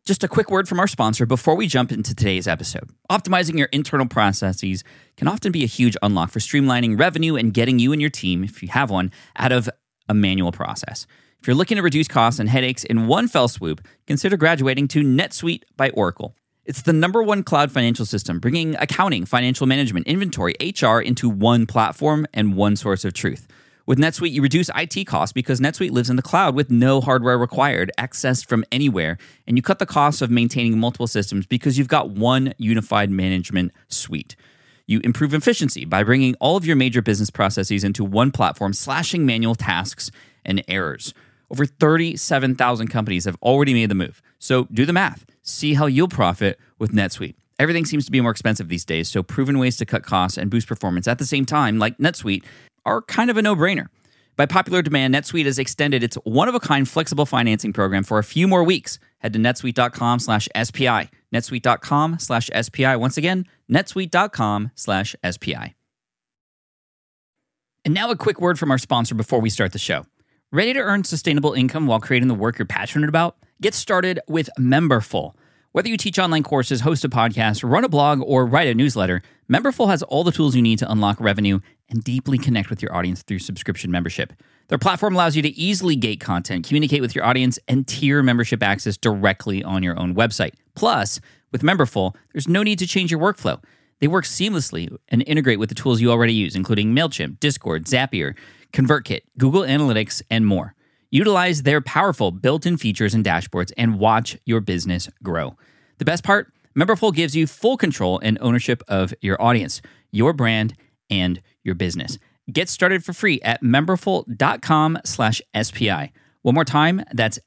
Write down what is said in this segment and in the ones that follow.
Just a quick word from our sponsor before we jump into today's episode. Optimizing your internal processes can often be a huge unlock for streamlining revenue and getting you and your team, if you have one, out of a manual process. If you're looking to reduce costs and headaches in one fell swoop, consider graduating to NetSuite by Oracle. It's the #1 cloud financial system, bringing accounting, financial management, inventory, HR into one platform and one source of truth. With NetSuite, you reduce IT costs because NetSuite lives in the cloud with no hardware required, accessed from anywhere, and you cut the costs of maintaining multiple systems because you've got one unified management suite. You improve efficiency by bringing all of your major business processes into one platform, slashing manual tasks and errors. Over 37,000 companies have already made the move. So do the math. See how you'll profit with NetSuite. Everything seems to be more expensive these days, so proven ways to cut costs and boost performance at the same time, like NetSuite, are kind of a no-brainer. By popular demand, NetSuite has extended its one-of-a-kind flexible financing program for a few more weeks. Head to netsuite.com/SPI. netsuite.com/SPI. Once again, netsuite.com/SPI. And now a quick word from our sponsor before we start the show. Ready to earn sustainable income while creating the work you're passionate about? Get started with Memberful. Whether you teach online courses, host a podcast, run a blog, or write a newsletter, Memberful has all the tools you need to unlock revenue and deeply connect with your audience through subscription membership. Their platform allows you to easily gate content, communicate with your audience, and tier membership access directly on your own website. Plus, with Memberful, there's no need to change your workflow. They work seamlessly and integrate with the tools you already use, including MailChimp, Discord, Zapier, ConvertKit, Google Analytics, and more. Utilize their powerful built-in features and dashboards and watch your business grow. The best part? Memberful gives you full control and ownership of your audience, your brand, and your business. Get started for free at memberful.com/SPI. One more time, that's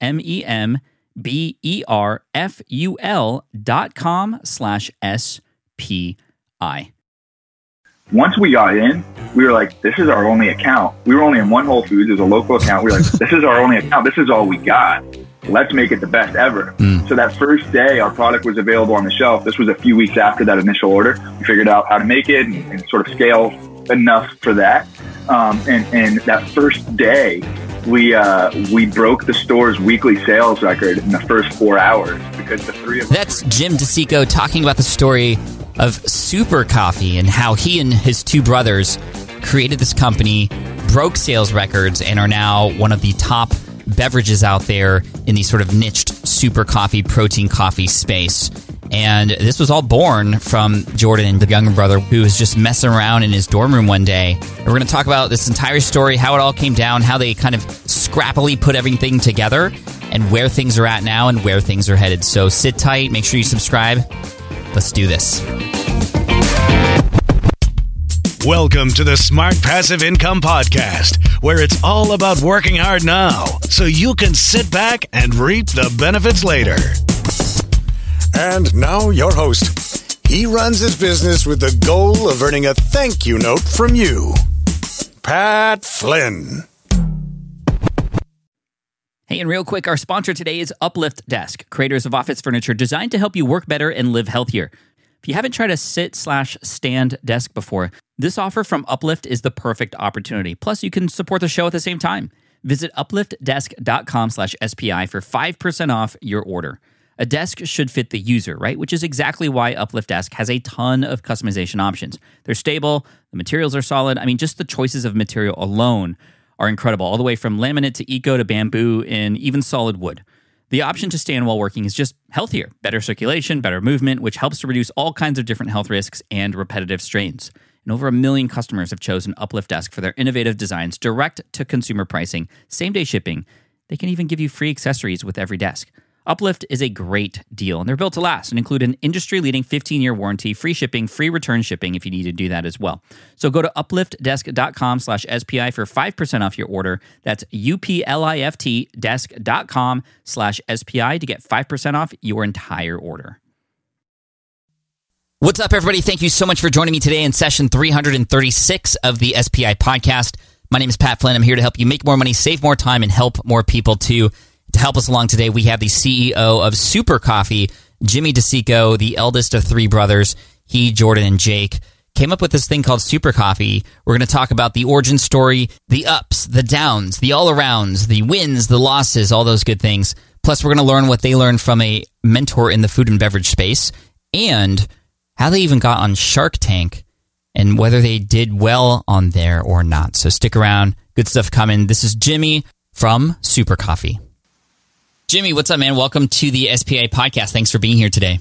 memberful.com/SPI. Once we got in, we were like, this is our only account. We were only in one Whole Foods as a local account. We were like, this is our only account. This is all we got. Let's make it the best ever. So that first day, our product was available on the shelf. This was a few weeks after that initial order. We figured out how to make it and sort of scale enough for that. And that first day, we broke the store's weekly sales record in the first 4 hours because the three of us. That's Jim DeSico talking about the story of Super Coffee and how he and his two brothers created this company, broke sales records, and are now one of the top beverages out there in the sort of niched super coffee, protein coffee space. And this was all born from Jordan and the younger brother who was just messing around in his dorm room one day. And we're going to talk about this entire story, how it all came down, how they kind of scrappily put everything together, and where things are at now and where things are headed. So sit tight, make sure you subscribe. Let's do this. Welcome to the Smart Passive Income Podcast, where it's all about working hard now so you can sit back and reap the benefits later. And now your host. He runs his business with the goal of earning a thank you note from you, Pat Flynn. Hey, and real quick, our sponsor today is Uplift Desk, creators of office furniture designed to help you work better and live healthier. If you haven't tried a sit/stand desk before, this offer from Uplift is the perfect opportunity. Plus, you can support the show at the same time. Visit upliftdesk.com/SPI for 5% off your order. A desk should fit the user, right? Which is exactly why Uplift Desk has a ton of customization options. They're stable, the materials are solid. I mean, just the choices of material alone are incredible, all the way from laminate to eco to bamboo and even solid wood. The option to stand while working is just healthier, better circulation, better movement, which helps to reduce all kinds of different health risks and repetitive strains. And over 1 million customers have chosen Uplift Desk for their innovative designs, direct-to-consumer pricing, same-day shipping. They can even give you free accessories with every desk. Uplift is a great deal, and they're built to last and include an industry-leading 15-year warranty, free shipping, free return shipping if you need to do that as well. So go to upliftdesk.com/SPI for 5% off your order. That's upliftdesk.com/SPI to get 5% off your entire order. What's up, everybody? Thank you so much for joining me today in session 336 of the SPI podcast. My name is Pat Flynn. I'm here to help you make more money, save more time, and help more people too. To help us along today, we have the CEO of Super Coffee, Jimmy DeSico, the eldest of three brothers. He, Jordan, and Jake came up with this thing called Super Coffee. We're going to talk about the origin story, the ups, the downs, the all-arounds, the wins, the losses, all those good things. Plus, we're going to learn what they learned from a mentor in the food and beverage space and how they even got on Shark Tank and whether they did well on there or not. So stick around. Good stuff coming. This is Jimmy from Super Coffee. Jimmy, what's up, man? Welcome to the SPI podcast. Thanks for being here today.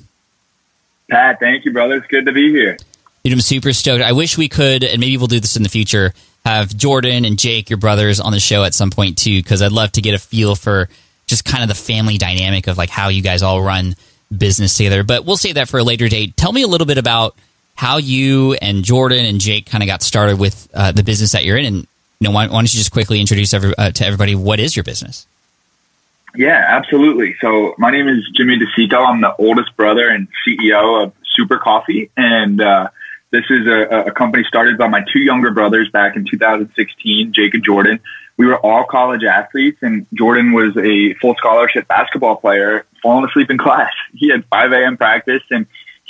Pat, thank you, brother. It's good to be here. Dude, I'm super stoked. I wish we could, and maybe we'll do this in the future, have Jordan and Jake, your brothers, on the show at some point too, because I'd love to get a feel for just kind of the family dynamic of like how you guys all run business together. But we'll save that for a later date. Tell me a little bit about how you and Jordan and Jake kind of got started with the business that you're in. And why don't you just quickly introduce to everybody, what is your business? Yeah, absolutely. So my name is Jimmy DeCito. I'm the oldest brother and CEO of Super Coffee. And this is a company started by my two younger brothers back in 2016, Jake and Jordan. We were all college athletes, and Jordan was a full scholarship basketball player, falling asleep in class. He had 5 a.m. practice, and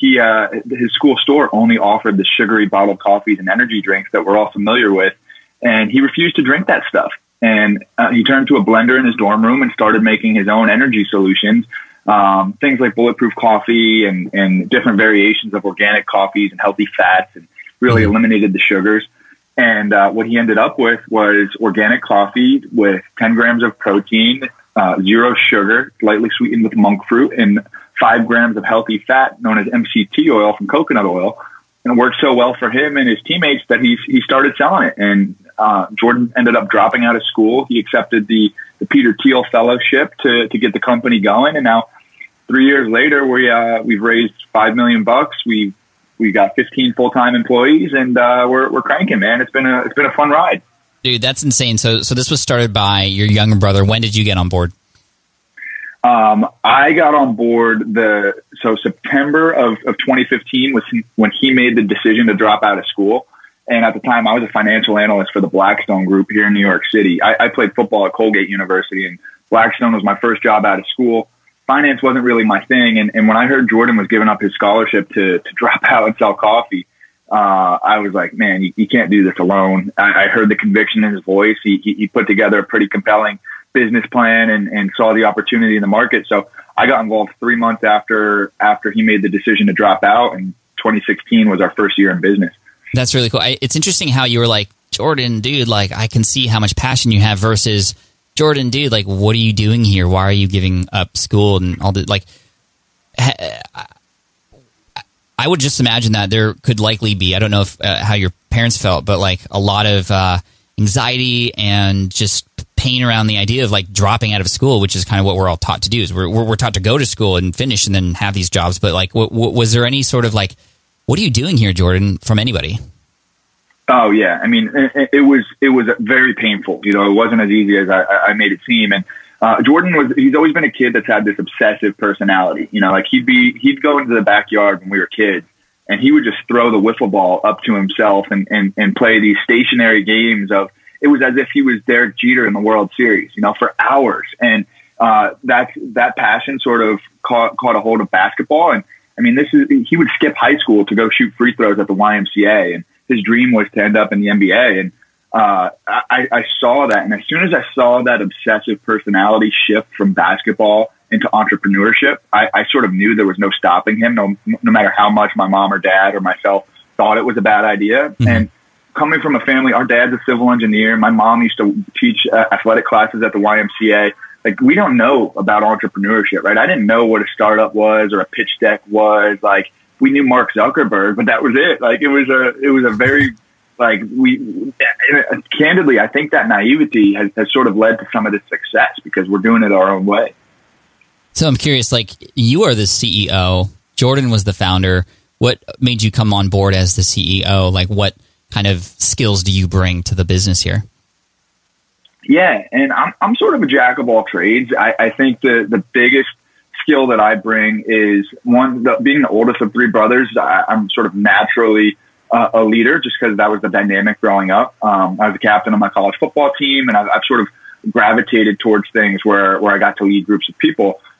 his school store only offered the sugary bottled coffees and energy drinks that we're all familiar with. And he refused to drink that stuff. And he turned to a blender in his dorm room and started making his own energy solutions, things like bulletproof coffee and different variations of organic coffees and healthy fats, and really eliminated the sugars. And what he ended up with was organic coffee with 10 grams of protein, 0 sugar, lightly sweetened with monk fruit, and 5 grams of healthy fat known as MCT oil from coconut oil. And it worked so well for him and his teammates that he started selling it. And Jordan ended up dropping out of school. He accepted the Peter Thiel Fellowship to get the company going. And now 3 years later, we've raised $5 million. We got 15 full-time employees, and we're cranking, man. It's been a fun ride. Dude, that's insane. So this was started by your younger brother. When did you get on board? I got on board September of 2015 was when he made the decision to drop out of school. And at the time, I was a financial analyst for the Blackstone Group here in New York City. I played football at Colgate University, and Blackstone was my first job out of school. Finance wasn't really my thing. And when I heard Jordan was giving up his scholarship to drop out and sell coffee, I was like, man, you can't do this alone. I heard the conviction in his voice. He put together a pretty compelling business plan and saw the opportunity in the market. So I got involved 3 months after he made the decision to drop out, and 2016 was our first year in business. That's really cool. It's interesting how you were like, Jordan, dude, like I can see how much passion you have versus Jordan, dude, like what are you doing here? Why are you giving up school and all that? Like, I would just imagine that there could likely be, I don't know if how your parents felt, but like a lot of anxiety and just pain around the idea of like dropping out of school, which is kind of what we're all taught to do. Is we're taught to go to school and finish and then have these jobs. But like, was there any sort of like, what are you doing here, Jordan, from anybody? Oh yeah, I mean, it was very painful. It wasn't as easy as I made it seem. And Jordan he's always been a kid that's had this obsessive personality. Like he'd go into the backyard when we were kids, and he would just throw the wiffle ball up to himself and play these stationary games of. It was as if he was Derek Jeter in the World Series, for hours. And that passion sort of caught a hold of basketball. And I mean, he would skip high school to go shoot free throws at the YMCA, and his dream was to end up in the NBA. And I saw that. And as soon as I saw that obsessive personality shift from basketball into entrepreneurship, I sort of knew there was no stopping him, no matter how much my mom or dad or myself thought it was a bad idea. Mm-hmm. And coming from a family, our dad's a civil engineer. My mom used to teach athletic classes at the YMCA. Like, we don't know about entrepreneurship, right? I didn't know what a startup was or a pitch deck was. Like, we knew Mark Zuckerberg, but that was it. Like, it was a very, like, candidly, I think that naivety has sort of led to some of this success because we're doing it our own way. So I'm curious, like, you are the CEO. Jordan was the founder. What made you come on board as the CEO? Like, what kind of skills do you bring to the business here? Yeah, and I'm sort of a jack of all trades. I think the biggest skill that I bring is being the oldest of three brothers. I'm sort of naturally a leader just because that was the dynamic growing up. I was the captain of my college football team, and I've sort of gravitated towards things where I got to lead groups of people.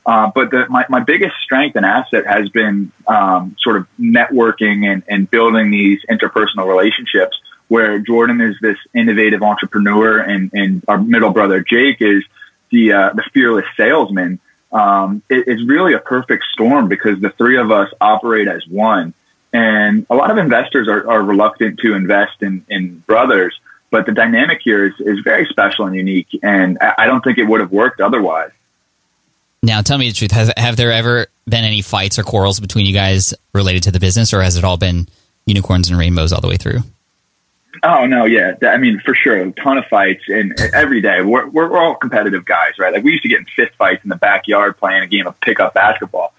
But my biggest strength and asset has been sort of networking and building these interpersonal relationships, where Jordan is this innovative entrepreneur and our middle brother Jake is the fearless salesman. It's really a perfect storm because the three of us operate as one. And a lot of investors are reluctant to invest in brothers, but the dynamic here is very special and unique. And I don't think it would have worked otherwise. Now, tell me the truth. Have there ever been any fights or quarrels between you guys related to the business, or has it all been unicorns and rainbows all the way through? Oh, no, yeah. I mean, for sure, a ton of fights, and every day. We're all competitive guys, right? Like, we used to get in fist fights in the backyard playing a game of pickup basketball.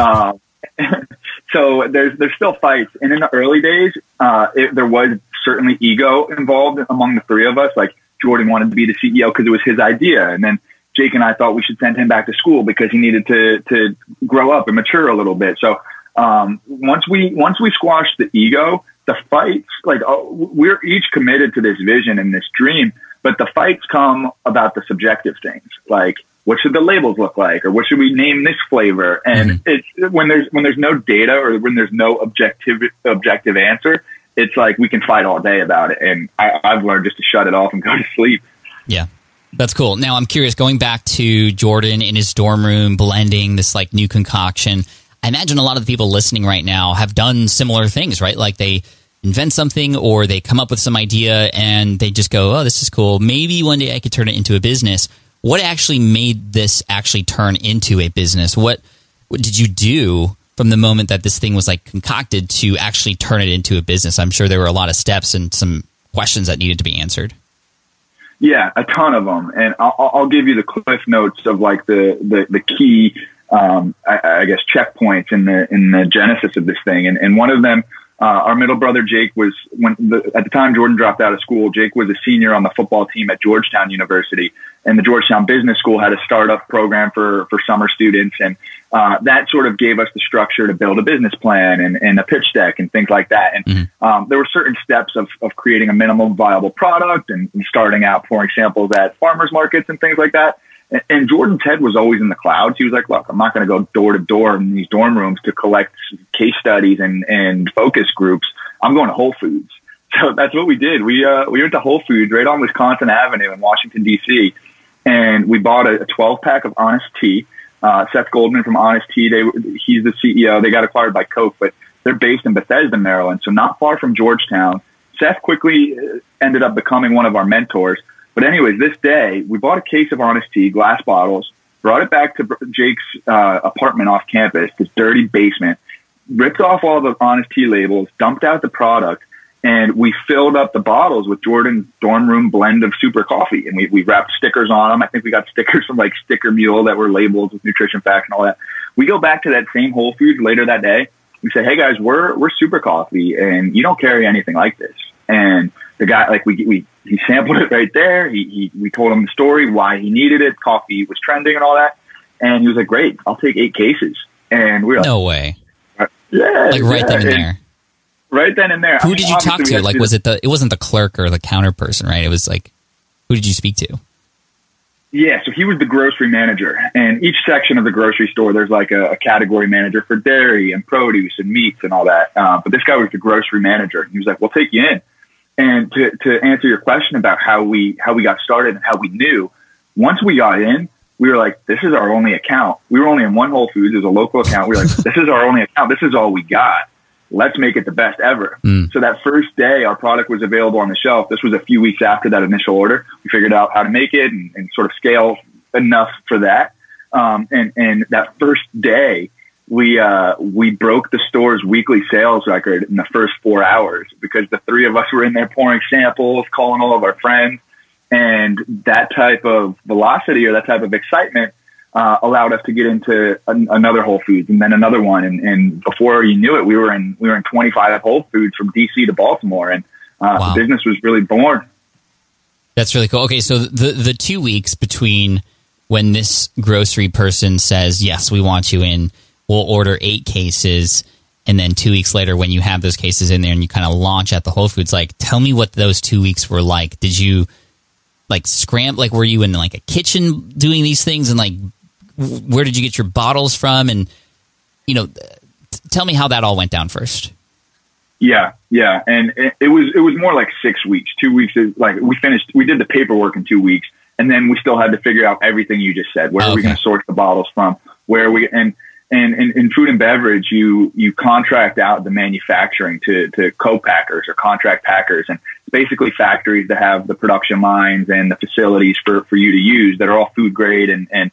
So there's still fights. And in the early days, there was certainly ego involved among the three of us. Like, Jordan wanted to be the CEO because it was his idea. And then Jake and I thought we should send him back to school because he needed to grow up and mature a little bit. So once we squashed the ego, the fights, like, we're each committed to this vision and this dream, but the fights come about the subjective things, like what should the labels look like, or what should we name this flavor? And it's when there's no data or when there's no objective answer, it's like we can fight all day about it. And I've learned just to shut it off and go to sleep. Yeah. That's cool. Now, I'm curious, going back to Jordan in his dorm room, blending this like new concoction, I imagine a lot of the people listening right now have done similar things, right? Like they invent something or they come up with some idea and they just go, oh, this is cool. Maybe one day I could turn it into a business. What actually made this actually turn into a business? What did you do from the moment that this thing was like concocted to actually turn it into a business? I'm sure there were a lot of steps and some questions that needed to be answered. Yeah, a ton of them. And I'll give you the cliff notes of like the key, I guess, checkpoints in the genesis of this thing. And one of them, our middle brother Jake was, at the time Jordan dropped out of school, Jake was a senior on the football team at Georgetown University, and the Georgetown Business School had a startup program for summer students. And that sort of gave us the structure to build a business plan and a pitch deck and things like that. And there were certain steps of creating a minimum viable product and starting out pouring samples at farmers markets and things like that. And Jordan's head was always in the clouds. He was like, look, I'm not going to go door to door in these dorm rooms to collect case studies and focus groups. I'm going to Whole Foods. So that's what we did. We went to Whole Foods right on Wisconsin Avenue in Washington, D.C., and we bought a 12-pack of Honest Tea. Seth Goldman from Honest Tea, he's the CEO. They got acquired by Coke, but they're based in Bethesda, Maryland, so not far from Georgetown. Seth quickly ended up becoming one of our mentors. But anyways, this day, we bought a case of Honest Tea, glass bottles, brought it back to Jake's apartment off campus, this dirty basement, ripped off all the Honest Tea labels, dumped out the product, and we filled up the bottles with Jordan's dorm room blend of super coffee. And we wrapped stickers on them. I think we got stickers from like Sticker Mule that were labeled with nutrition facts and all that. We go back to that same Whole Foods later that day. We say, hey guys, we're super coffee and you don't carry anything like this. And the guy, like he sampled it right there. We told him the story, why he needed it. Coffee was trending and all that. And he was like, great, I'll take 8 cases. And we were like, no way. Yeah. Like right then and there. Right then and there. Who did you talk to? Like, it wasn't the clerk or the counter person, right? It was like, who did you speak to? Yeah, so he was the grocery manager. And each section of the grocery store, there's like a category manager for dairy and produce and meats and all that. But this guy was the grocery manager. He was like, we'll take you in. And to answer your question about how we got started and how we knew, once we got in, we were like, this is our only account. We were only in one Whole Foods. It was a local account. We were like, this is our only account. This is all we got. Let's make it the best ever. So that first day, our product was available on the shelf. This was a few weeks after that initial order. We figured out how to make it and sort of scale enough for that. And that first day, we broke the store's weekly sales record in the first 4 hours because the three of us were in there pouring samples, calling all of our friends. And that type of velocity or that type of excitement allowed us to get into another Whole Foods and then another one. And before you knew it, we were in 25 Whole Foods from DC to Baltimore. And the business was really born. That's really cool. Okay, so the 2 weeks between when this grocery person says, yes, we want you in, we'll order 8 cases, and then 2 weeks later when you have those cases in there and you kind of launch at the Whole Foods, like, tell me what those 2 weeks were like. Did you like scramble? Like, were you in like a kitchen doing these things and like where did you get your bottles from? And, tell me how that all went down first. Yeah. And it was more like 6 weeks. 2 weeks is like we did the paperwork in 2 weeks, and then we still had to figure out everything you just said. Where are we going to source the bottles from? Where are we, and in food and beverage, you contract out the manufacturing to co-packers or contract packers, and it's basically factories that have the production lines and the facilities for you to use that are all food grade. And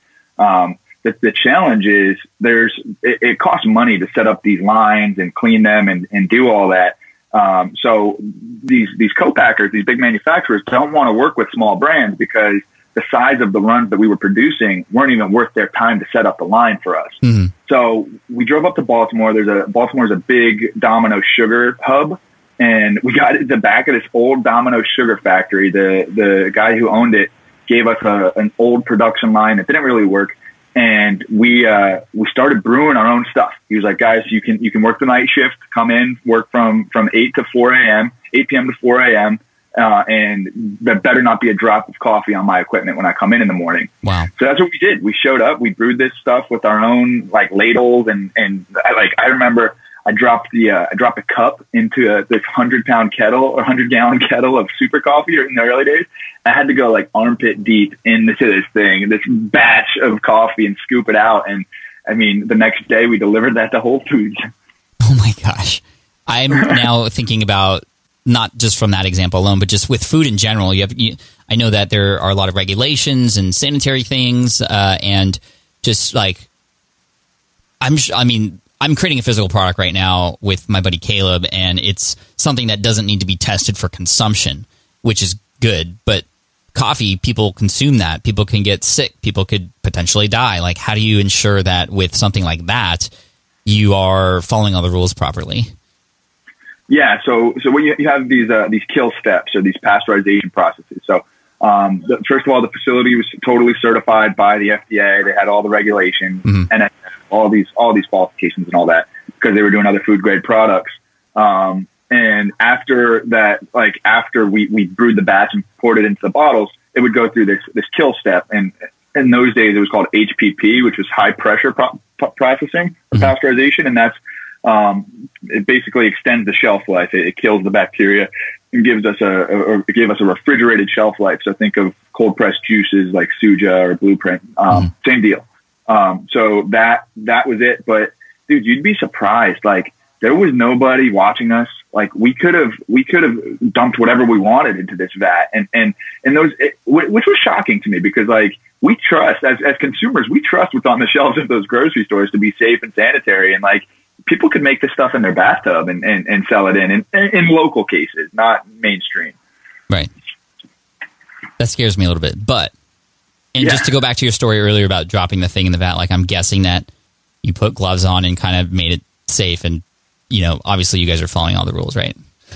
the challenge is it costs money to set up these lines and clean them and do all that. So these co-packers, these big manufacturers, don't want to work with small brands because the size of the runs that we were producing weren't even worth their time to set up the line for us. Mm-hmm. So we drove up to Baltimore. Baltimore's a big Domino's sugar hub, and we got at the back of this old Domino's sugar factory. The guy who owned it gave us an old production line that didn't really work, and we started brewing our own stuff. He was like, "Guys, you can work the night shift, come in, work from 8 p.m. to 4 a.m. And there better not be a drop of coffee on my equipment when I come in the morning." Wow. So that's what we did. We showed up, we brewed this stuff with our own like ladles. And I remember I dropped a cup into this 100-pound kettle or 100-gallon kettle of super coffee in the early days. I had to go like armpit deep into this thing, this batch of coffee, and scoop it out. And I mean, the next day we delivered that to Whole Foods. Oh my gosh. I'm now thinking about, not just from that example alone, but just with food in general. I know that there are a lot of regulations and sanitary things, and just like, I'm creating a physical product right now with my buddy Caleb, and it's something that doesn't need to be tested for consumption, which is good. But coffee, people consume that. People can get sick. People could potentially die. Like, how do you ensure that with something like that, you are following all the rules properly? Yeah, so when you have these kill steps or these pasteurization processes. So first of all, the facility was totally certified by the FDA. They had all the regulations, mm-hmm. and all these qualifications and all that, because they were doing other food grade products. And after that, like after we brewed the batch and poured it into the bottles, it would go through this kill step. And in those days, it was called HPP, which was high pressure processing or mm-hmm. pasteurization, and that's it basically extends the shelf life. It kills the bacteria and gives us a refrigerated shelf life. So think of cold pressed juices like Suja or Blueprint. Same deal. So that was it. But dude, you'd be surprised. Like, there was nobody watching us. Like, we could have dumped whatever we wanted into this vat, and which was shocking to me, because like, we trust as consumers, we trust what's on the shelves of those grocery stores to be safe and sanitary, and like, people could make this stuff in their bathtub and sell it in local cases, not mainstream. Right. That scares me a little bit. But, just to go back to your story earlier about dropping the thing in the vat, like, I'm guessing that you put gloves on and kind of made it safe, and, obviously you guys are following all the rules, right?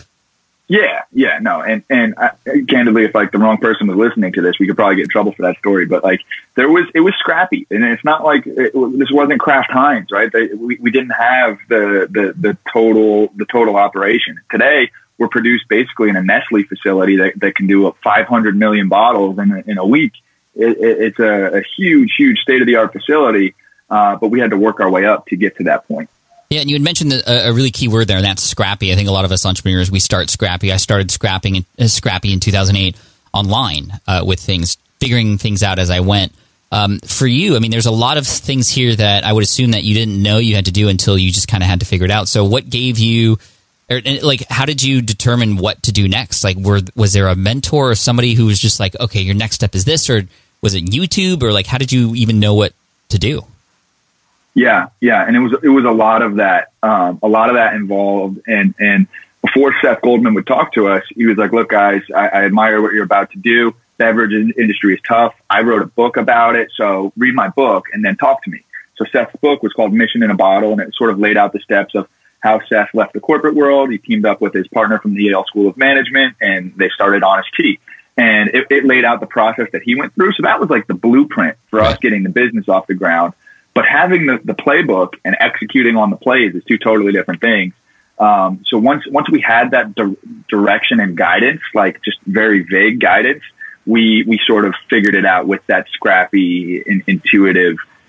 Yeah, no. And candidly, if like the wrong person was listening to this, we could probably get in trouble for that story. But like, it was scrappy, and it's not like this wasn't Kraft Heinz, right? We didn't have the total operation. Today, we're produced basically in a Nestle facility that can do 500 million bottles in a week. It's a huge state of the art facility, but we had to work our way up to get to that point. Yeah, and you had mentioned a really key word there, and that's scrappy. I think a lot of us entrepreneurs, we start scrappy. I started scrappy in 2008 online with things, figuring things out as I went. For you, I mean, there's a lot of things here that I would assume that you didn't know you had to do until you just kind of had to figure it out. So what gave you, how did you determine what to do next? Like, was there a mentor or somebody who was just like, okay, your next step is this, or was it YouTube, or like, how did you even know what to do? Yeah. And it was a lot of that involved. And before Seth Goldman would talk to us, he was like, look, guys, I admire what you're about to do. Beverage industry is tough. I wrote a book about it. So read my book and then talk to me. So Seth's book was called Mission in a Bottle, and it sort of laid out the steps of how Seth left the corporate world. He teamed up with his partner from the Yale School of Management, and they started Honest Tea. And it laid out the process that he went through. So that was like the blueprint for us getting the business off the ground. But having the playbook and executing on the plays is two totally different things. So once we had that direction and guidance, like just very vague guidance, we sort of figured it out with that scrappy, intuitive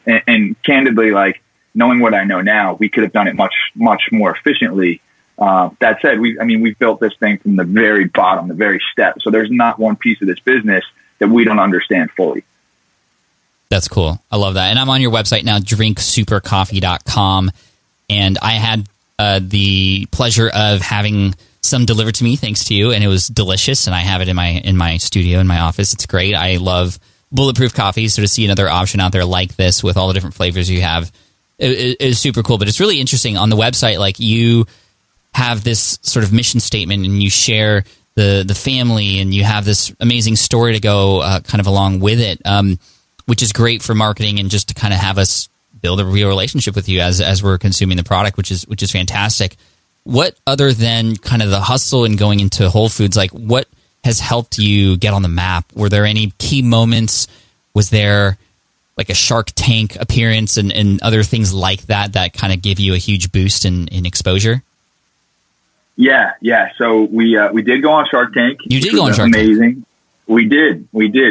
And candidly, like knowing what I know now, we could have done it much, much more efficiently. That said, we've built this thing from the very bottom, the very step. So there's not one piece of this business that we don't understand fully. That's cool. I love that. And I'm on your website now, drinksupercoffee.com. And I had the pleasure of having some delivered to me thanks to you, and it was delicious. And I have it in my studio, in my office. It's great. I love Bulletproof coffee. So to see another option out there like this with all the different flavors you have, it is super cool. But it's really interesting on the website. Like, you have this sort of mission statement, and you share the family, and you have this amazing story to go kind of along with it, which is great for marketing and just to kind of have us build a real relationship with you as we're consuming the product, which is fantastic. What, other than kind of the hustle and going into Whole Foods, like what has helped you get on the map? Were there any key moments? Was there like a Shark Tank appearance and other things like that kind of give you a huge boost in exposure? Yeah. So we did go on Shark Tank. You did go on Shark Tank. Amazing. We did.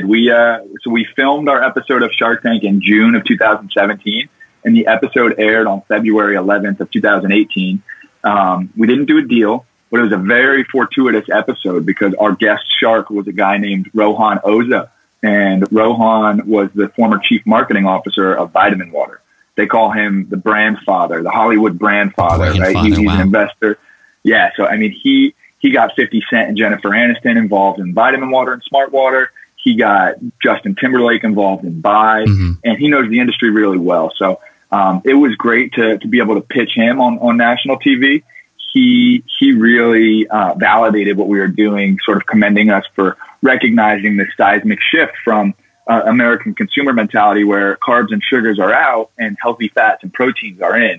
We filmed our episode of Shark Tank in June of 2017, and the episode aired on February 11th of 2018. We didn't do a deal, but it was a very fortuitous episode because our guest shark was a guy named Rohan Oza, and Rohan was the former chief marketing officer of Vitamin Water. They call him the brand father, the Hollywood brand father, right? He's an investor. Yeah. So, he got 50 Cent and Jennifer Aniston involved in Vitamin Water and Smart Water. He got Justin Timberlake involved in Bai, and he knows the industry really well. So it was great to be able to pitch him on national TV. He really validated what we were doing, sort of commending us for recognizing this seismic shift from American consumer mentality where carbs and sugars are out and healthy fats and proteins are in.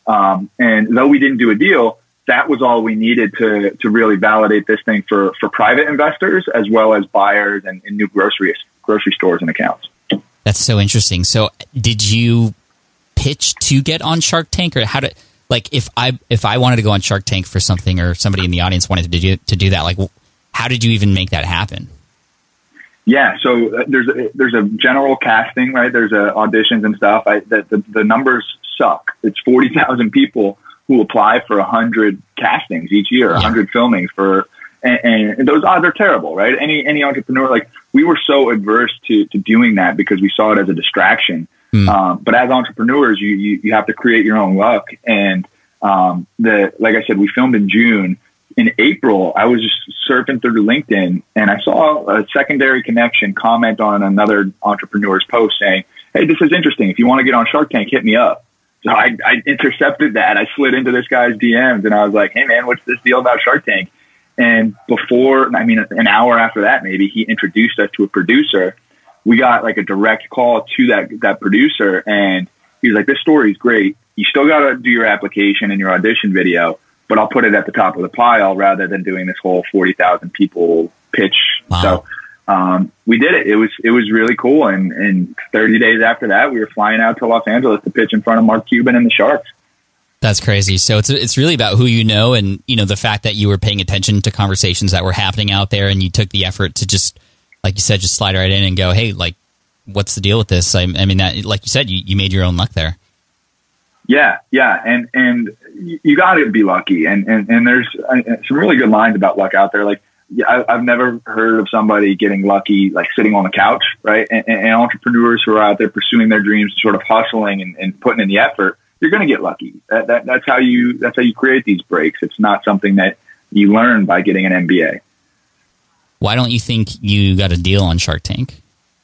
And though we didn't do a deal, that was all we needed to really validate this thing for private investors as well as buyers and new grocery stores and accounts. That's so interesting. So did you pitch to get on Shark Tank, or how did, like, if I wanted to go on Shark Tank for something, or somebody in the audience wanted to do that, like, how did you even make that happen? Yeah, so there's a general casting, right? There's auditions and stuff. The numbers suck. It's 40,000 people who apply for 100 castings each year, 100 filmings and those odds are terrible, right? Any entrepreneur, like, we were so adverse to doing that because we saw it as a distraction. But as entrepreneurs, you have to create your own luck. And like I said, we filmed in June. In April, I was just surfing through LinkedIn, and I saw a secondary connection comment on another entrepreneur's post saying, "Hey, this is interesting. If you want to get on Shark Tank, hit me up." So I intercepted that. I slid into this guy's DMs, and I was like, "Hey, man, what's this deal about Shark Tank?" And an hour after that, maybe, he introduced us to a producer. We got like a direct call to that producer, and he was like, "This story is great. You still got to do your application and your audition video, but I'll put it at the top of the pile rather than doing this whole 40,000 people pitch." Wow. So we did it. It was really cool. And 30 days after that, we were flying out to Los Angeles to pitch in front of Mark Cuban and the Sharks. That's crazy. So it's really about who you know, and the fact that you were paying attention to conversations that were happening out there, and you took the effort to just, like you said, just slide right in and go, "Hey, like, what's the deal with this?" I mean, that, like you said, you made your own luck there. Yeah. And you got to be lucky. And there's some really good lines about luck out there. Like, I've never heard of somebody getting lucky, like sitting on the couch, right? And entrepreneurs who are out there pursuing their dreams, sort of hustling and putting in the effort, you're going to get lucky. That's how you create these breaks. It's not something that you learn by getting an MBA. Why don't you think you got a deal on Shark Tank?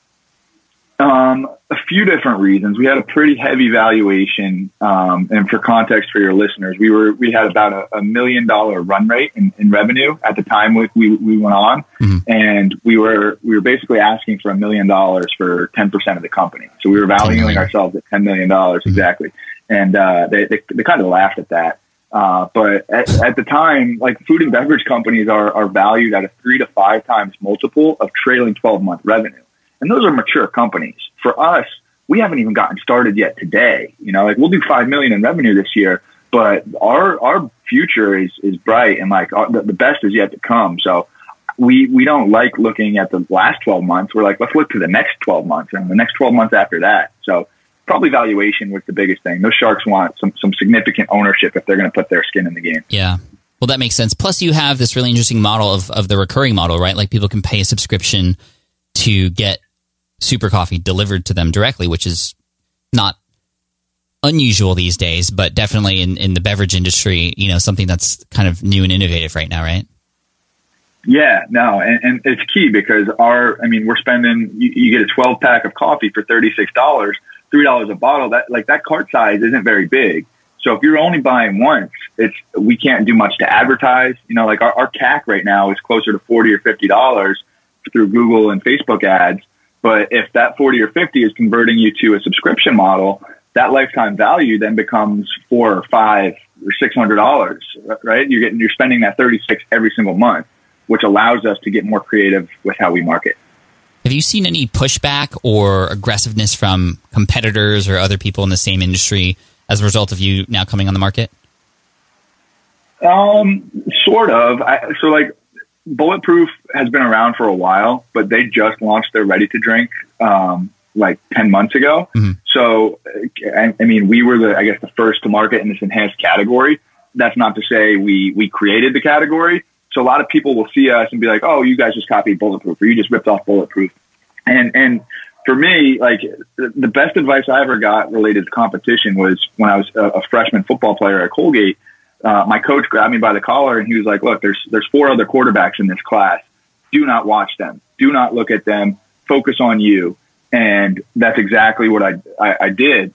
A few different reasons. We had a pretty heavy valuation, and for context for your listeners, we had about $1 million run rate in revenue at the time we went on, and we were basically asking for $1 million for 10% of the company. So we were valuing ourselves at $10 million exactly, and they kind of laughed at that. But at the time, like, food and beverage companies are valued at a 3 to 5 times multiple of trailing 12-month revenue. And those are mature companies. For us, we haven't even gotten started yet today. Like, we'll do $5 million in revenue this year, but our future is bright, and like the best is yet to come. So we don't like looking at the last 12 months. We're like, let's look to the next 12 months and the next 12 months after that. So probably valuation was the biggest thing. Those sharks want some significant ownership if they're going to put their skin in the game. Yeah. Well, that makes sense. Plus, you have this really interesting model of the recurring model, right? Like people can pay a subscription to get Super Coffee delivered to them directly, which is not unusual these days, but definitely in the beverage industry, something that's kind of new and innovative right now, right? Yeah, no, and it's key because we're spending, you get a 12 pack of coffee for $36, $3 a bottle. That cart size isn't very big. So if you're only buying once, we can't do much to advertise. Our CAC right now is closer to $40 or $50 through Google and Facebook ads. But if that 40 or 50 is converting you to a subscription model, that lifetime value then becomes $400 or $500 or $600, right? You're spending that 36 every single month, which allows us to get more creative with how we market. Have you seen any pushback or aggressiveness from competitors or other people in the same industry as a result of you now coming on the market? Sort of. Bulletproof has been around for a while, but they just launched their ready to drink 10 months ago. Mm-hmm. So, we were the first to market in this enhanced category. That's not to say we created the category. So a lot of people will see us and be like, "Oh, you guys just copied Bulletproof, or you just ripped off Bulletproof." And for me, the best advice I ever got related to competition was when I was a freshman football player at Colgate. My coach grabbed me by the collar and he was like, "Look, there's 4 other quarterbacks in this class. Do not watch them. Do not look at them. Focus on you." And that's exactly what I did.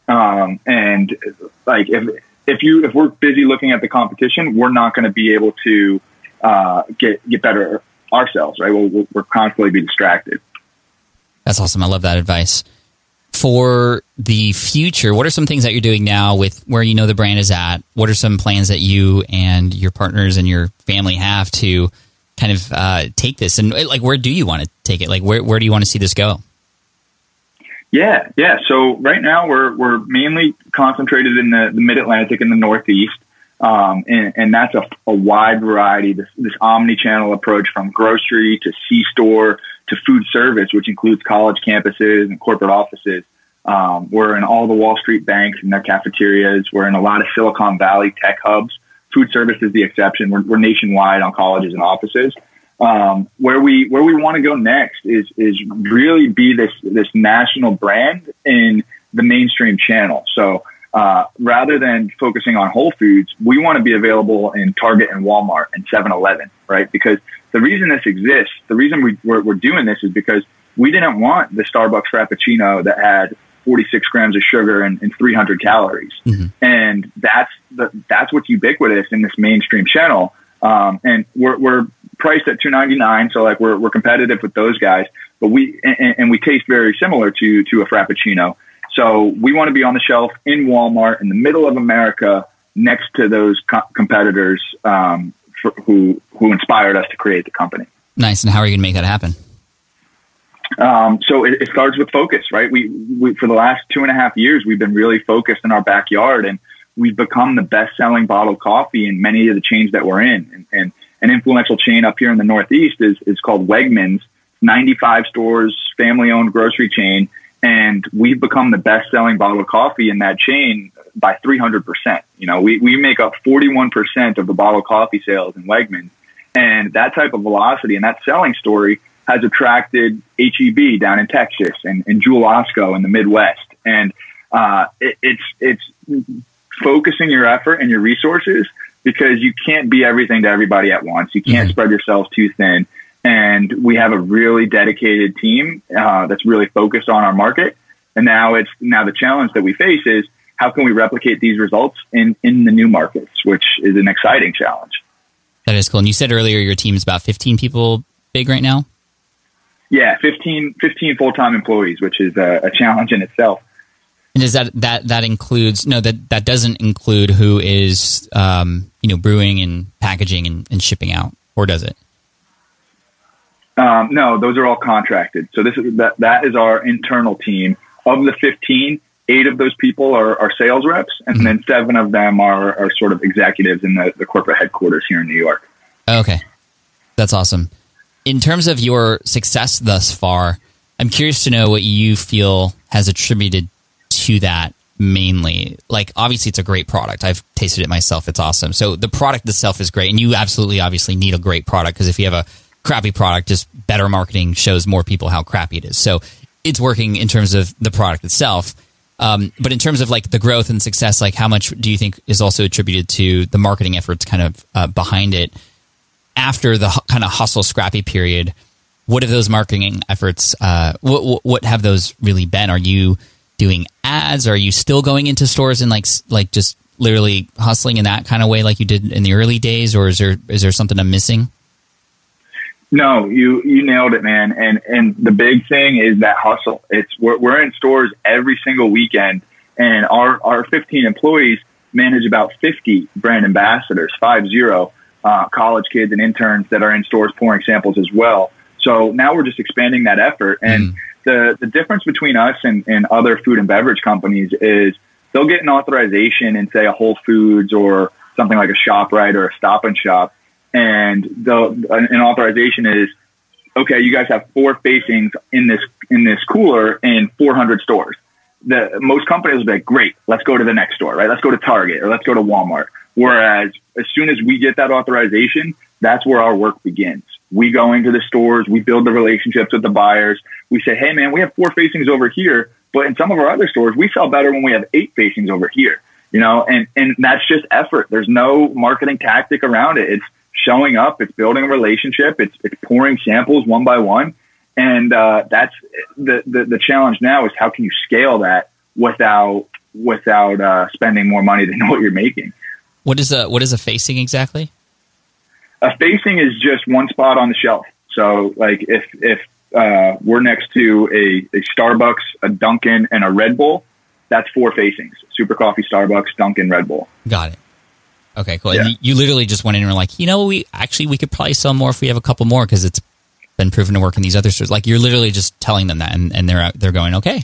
If we're busy looking at the competition, we're not going to be able to get better ourselves, right? We're constantly be distracted. That's awesome. I love that advice. For the future, what are some things that you're doing now with where the brand is at? What are some plans that you and your partners and your family have to kind of take this? And where do you want to take it? Where do you want to see this go? Yeah. So right now we're mainly concentrated in the Mid-Atlantic and the Northeast. And that's a wide variety, this omni-channel approach from grocery to C-store to food service, which includes college campuses and corporate offices. We're in all the Wall Street banks and their cafeterias. We're in a lot of Silicon Valley tech hubs. Food service is the exception. We're nationwide on colleges and offices. Where we want to go next is really be this national brand in the mainstream channel. So rather than focusing on Whole Foods, we want to be available in Target and Walmart and 7-Eleven, right? Because the reason this exists, the reason we're doing this is because we didn't want the Starbucks Frappuccino that had 46 grams of sugar and 300 calories. Mm-hmm. And that's what's ubiquitous in this mainstream channel. And we're priced at $2.99, so we're competitive with those guys, but we taste very similar to a Frappuccino. So we want to be on the shelf in Walmart in the middle of America, next to those competitors who inspired us to create the company. Nice. And how are you going to make that happen? So it starts with focus, right? We for the last 2.5 years, we've been really focused in our backyard, and we've become the best-selling bottled coffee in many of the chains that we're in. And an influential chain up here in the Northeast is called Wegmans, 95 stores, family-owned grocery chain. And we've become the best-selling bottled coffee in that chain by 300%. We make up 41% of the bottled coffee sales in Wegmans. And that type of velocity and that selling story has attracted H-E-B down in Texas and Jewel Osco in the Midwest. And it's focusing your effort and your resources, because you can't be everything to everybody at once. You can't spread yourselves too thin. And we have a really dedicated team that's really focused on our market. And now the challenge that we face is how can we replicate these results in the new markets, which is an exciting challenge. That is cool. And you said earlier your team is about 15 people big right now? Yeah, 15 full-time employees, which is a challenge in itself. And does that includes that doesn't include who is brewing and packaging and shipping out, or does it? No, those are all contracted. So that is our internal team. Of the 15, 8 of those people are sales reps, and then 7 of them are sort of executives in the corporate headquarters here in New York. Okay, that's awesome. In terms of your success thus far, I'm curious to know what you feel has attributed to that mainly? Like, obviously it's a great product. I've tasted it myself. It's awesome. So the product itself is great, and you absolutely obviously need a great product, because if you have a crappy product, just better marketing shows more people how crappy it is. So it's working in terms of the product itself. But in terms of like the growth and success, like how much do you think is also attributed to the marketing efforts kind of behind it after the kind of hustle scrappy period? What have those marketing efforts, what have those really been? Are you doing ads? Are you still going into stores and like just literally hustling in that kind of way like you did in the early days? Or is there something I'm missing? No, you nailed it, man. And the big thing is that hustle. We're in stores every single weekend, and our 15 employees manage about 50 brand ambassadors, 50 college kids and interns that are in stores pouring samples as well. So now we're just expanding that effort. And the difference between us and other food and beverage companies is they'll get an authorization in, say, a Whole Foods or something like a ShopRite or a Stop and Shop. And an authorization is, okay, you guys have 4 facings in this cooler in 400 stores. Most companies will be like, great, let's go to the next store, right? Let's go to Target or let's go to Walmart. Whereas as soon as we get that authorization, that's where our work begins. We go into the stores, we build the relationships with the buyers. We say, hey man, we have 4 facings over here, but in some of our other stores, we sell better when we have 8 facings over here, and that's just effort. There's no marketing tactic around it. It's showing up, it's building a relationship, it's pouring samples one by one. And that's the challenge now, is how can you scale that without spending more money than what you're making. What is a facing exactly? A facing is just one spot on the shelf. So like if we're next to a Starbucks, a Dunkin', and a Red Bull, that's 4 facings. Super Coffee, Starbucks, Dunkin', Red Bull. Got it. Okay, cool. Yeah. And you literally just went in and were like, we could probably sell more if we have a couple more, because it's been proven to work in these other stores. Like, you're literally just telling them that, and they're going, okay.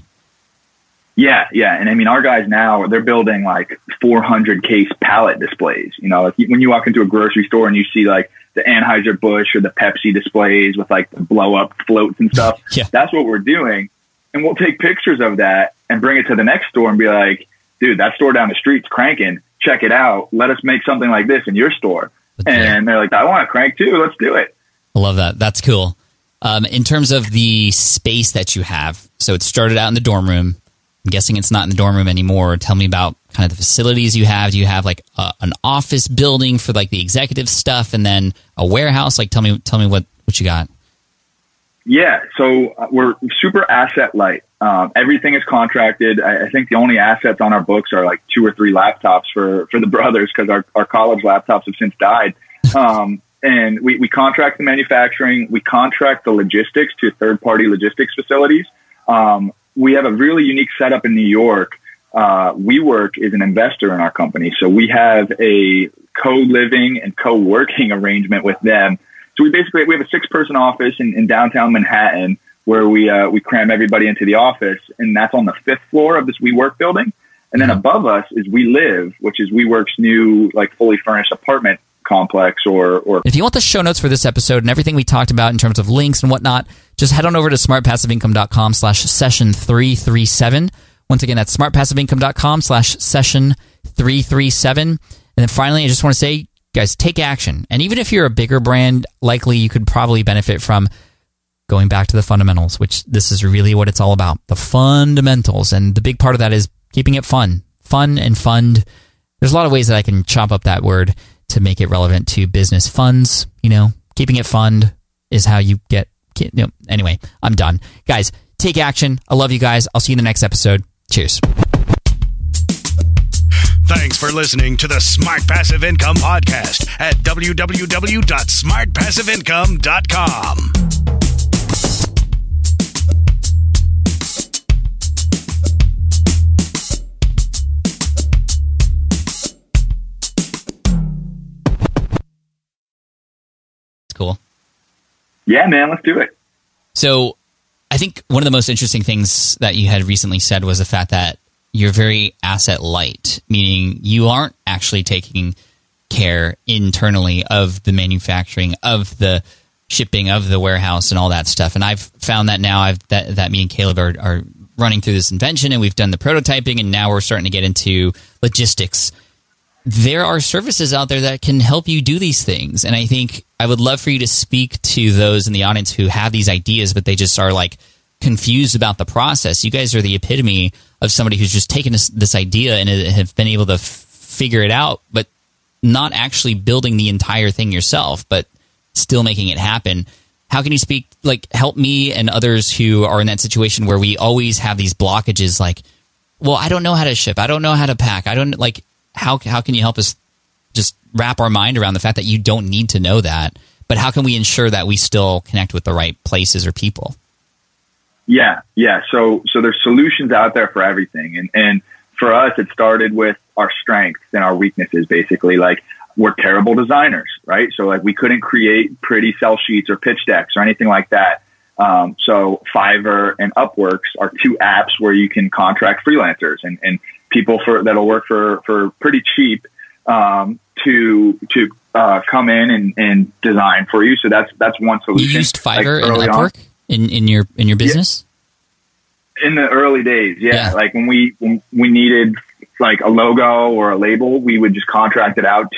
Yeah. And I mean, our guys now, they're building like 400 case pallet displays. Like when you walk into a grocery store and you see like the Anheuser-Busch or the Pepsi displays with like the blow up floats and stuff, yeah. That's what we're doing. And we'll take pictures of that and bring it to the next store and be like, dude, that store down the street's cranking. Check it out. Let us make something like this in your store. And they're like, I want to crank too. Let's do it. I love that. That's cool. In terms of the space that you have, so it started out in the dorm room. I'm guessing it's not in the dorm room anymore. Tell me about kind of the facilities you have. Do you have like an office building for like the executive stuff, and then a warehouse? Like, tell me what you got. Yeah, so we're super asset light. Everything is contracted. I think the only assets on our books are like 2 or 3 laptops for the brothers, because our college laptops have since died. And we contract the manufacturing. We contract the logistics to third-party logistics facilities. We have a really unique setup in New York. WeWork is an investor in our company. So we have a co-living and co-working arrangement with them. So we have a 6-person office in downtown Manhattan, where we cram everybody into the office, and that's on the 5th floor of this WeWork building. And then above us is WeLive, which is WeWork's new like fully furnished apartment complex. Or if you want the show notes for this episode and everything we talked about in terms of links and whatnot, just head on over to smartpassiveincome.com/session337. Once again, that's smartpassiveincome.com/session337. And then finally, I just want to say, guys, take action. And even if you're a bigger brand, likely you could probably benefit from going back to the fundamentals, which this is really what it's all about, the fundamentals. And the big part of that is keeping it fun and fund. There's a lot of ways that I can chop up that word to make it relevant to business. Funds, keeping it fun is how you get, anyway, I'm done. Guys, take action. I love you guys. I'll see you in the next episode. Cheers. Thanks for listening to the Smart Passive Income Podcast at www.smartpassiveincome.com. Cool. Yeah, man, let's do it. So I think one of the most interesting things that you had recently said was the fact that you're very asset light, meaning you aren't actually taking care internally of the manufacturing, of the shipping, of the warehouse, and all that stuff. And I've found that now that me and Caleb are running through this invention and we've done the prototyping and now we're starting to get into logistics. There are services out there that can help you do these things. And I think I would love for you to speak to those in the audience who have these ideas, but they just are like confused about the process. You guys are the epitome of somebody who's just taken this idea and have been able to figure it out, but not actually building the entire thing yourself, but still making it happen. How can you speak, like, help me and others who are in that situation where we always have these blockages, like, well, I don't know how to ship, I don't know how to pack, I don't, like, how can you help us just wrap our mind around the fact that you don't need to know that, but how can we ensure that we still connect with the right places or people? Yeah. So there's solutions out there for everything. And for us, it started with our strengths and our weaknesses, basically. Like, we're terrible designers, right? So like we couldn't create pretty sell sheets or pitch decks or anything like that. So Fiverr and Upworks are two apps where you can contract freelancers and people that'll work for pretty cheap, to come in and design for you. So that's one solution. You used Fiverr and Upwork in your business? Yeah. In the early days. Yeah. Like when we needed like a logo or a label, we would just contract it out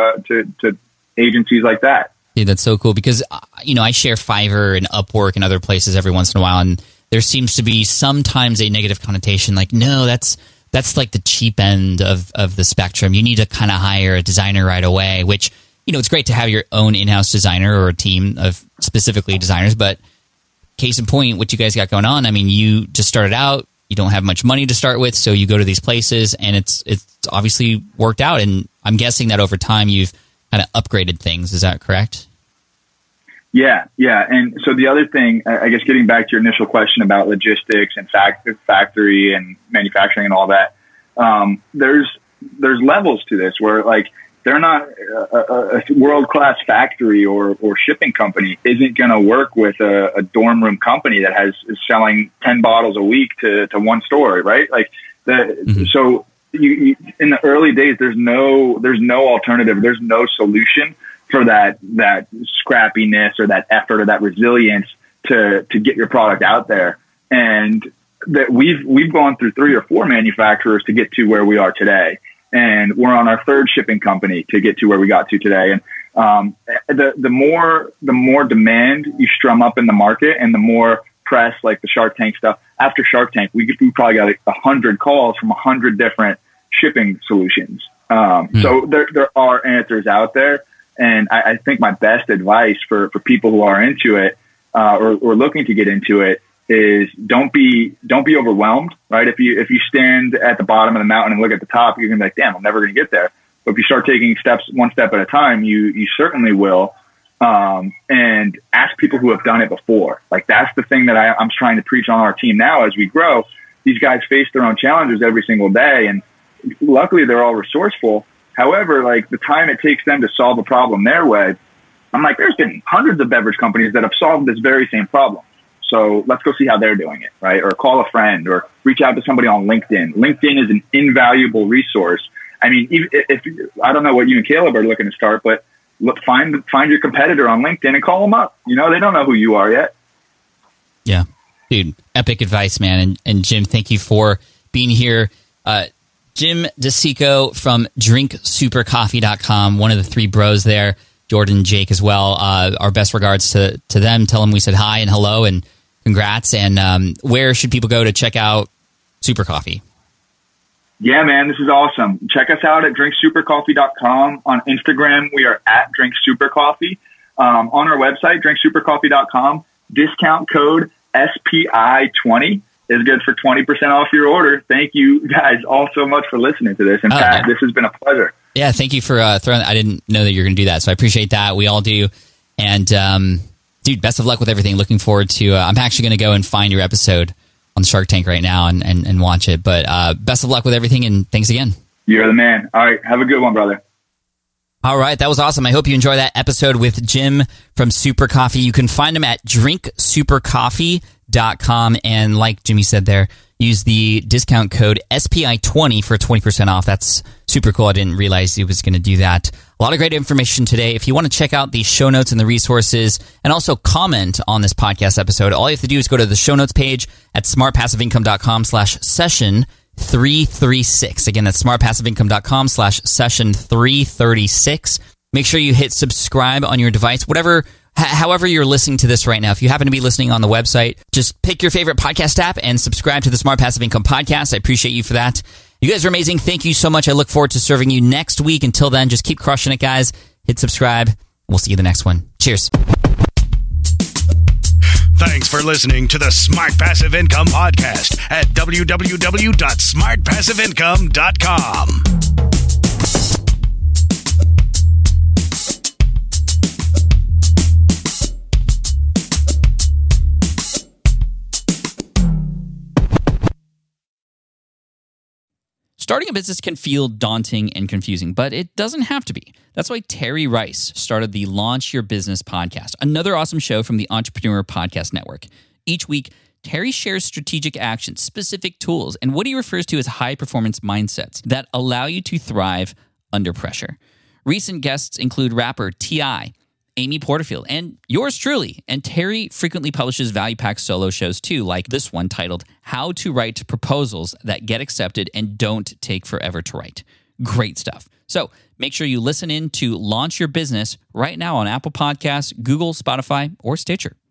to agencies like that. Dude, that's so cool because, I share Fiverr and Upwork and other places every once in a while, and there seems to be sometimes a negative connotation like, no, that's like the cheap end of the spectrum. You need to kind of hire a designer right away, which, it's great to have your own in-house designer or a team of specifically designers, but case in point, what you guys got going on, I mean, you just started out, you don't have much money to start with, so you go to these places, and it's obviously worked out. And I'm guessing that over time you've kind of upgraded things. Is that correct? Yeah. And so the other thing, I guess, getting back to your initial question about logistics and factory and manufacturing and all that, there's levels to this where like they're not a world-class factory or shipping company isn't going to work with a dorm room company that is selling 10 bottles a week to one store, right? Like so you in the early days, there's no alternative. There's no solution for that scrappiness or that effort or that resilience to get your product out there. And that we've gone through 3 or 4 manufacturers to get to where we are today. And we're on our 3rd shipping company to get to where we got to today. And the more demand you strum up in the market and the more press, like the Shark Tank stuff, after Shark Tank, we probably got like 100 calls from 100 different shipping solutions. So there are answers out there. And I think my best advice for people who are into it or looking to get into it is don't be overwhelmed, right? If you stand at the bottom of the mountain and look at the top, you're gonna be like, damn, I'm never gonna get there. But if you start taking one step at a time, you certainly will. And ask people who have done it before. Like that's the thing that I'm trying to preach on our team now as we grow. These guys face their own challenges every single day, and luckily they're all resourceful. However, like the time it takes them to solve a problem their way, I'm like, there's been hundreds of beverage companies that have solved this very same problem. So let's go see how they're doing it, right? Or call a friend or reach out to somebody on LinkedIn. LinkedIn is an invaluable resource. I mean, if I don't know what you and Caleb are looking to start, but find your competitor on LinkedIn and call them up. They don't know who you are yet. Yeah, dude, epic advice, man. And Jim, thank you for being here. Jim DeSico from drinksupercoffee.com, one of the 3 bros there, Jordan, Jake as well. Our best regards to them. Tell them we said hi and hello and congrats. And where should people go to check out Super Coffee? Yeah, man, this is awesome. Check us out at drinksupercoffee.com. On Instagram, we are at drinksupercoffee. On our website, drinksupercoffee.com, discount code SPI20 is good for 20% off your order. Thank you guys all so much for listening to this. And Pat, this has been a pleasure. Yeah, thank you for throwing. I didn't know that you were going to do that, so I appreciate that. We all do. And dude, best of luck with everything. Looking forward to. I'm actually going to go and find your episode on Shark Tank right now and watch it. But best of luck with everything, and thanks again. You're the man. All right, have a good one, brother. All right, that was awesome. I hope you enjoyed that episode with Jim from Super Coffee. You can find him at drinksupercoffee.com, and like Jimmy said there, use the discount code SPI20 for 20% off. That's super cool. I didn't realize it was going to do that. A lot of great information today. If you want to check out the show notes and the resources and also comment on this podcast episode, all you have to do is go to the show notes page at smartpassiveincome.com/session 336. Again, that's smartpassiveincome.com/session 336. Make sure you hit subscribe on your device, however you're listening to this right now. If you happen to be listening on the website, just pick your favorite podcast app and subscribe to the Smart Passive Income Podcast. I appreciate you for that. You guys are amazing. Thank you so much. I look forward to serving you next week. Until then, just keep crushing it, guys. Hit subscribe. We'll see you the next one. Cheers. Thanks for listening to the Smart Passive Income Podcast at www.smartpassiveincome.com. Starting a business can feel daunting and confusing, but it doesn't have to be. That's why Terry Rice started the Launch Your Business podcast, another awesome show from the Entrepreneur Podcast Network. Each week, Terry shares strategic actions, specific tools, and what he refers to as high-performance mindsets that allow you to thrive under pressure. Recent guests include rapper T.I., Amy Porterfield, and yours truly. And Terry frequently publishes value-packed solo shows too, like this one titled How to Write Proposals That Get Accepted and Don't Take Forever to Write. Great stuff. So make sure you listen in to Launch Your Business right now on Apple Podcasts, Google, Spotify, or Stitcher.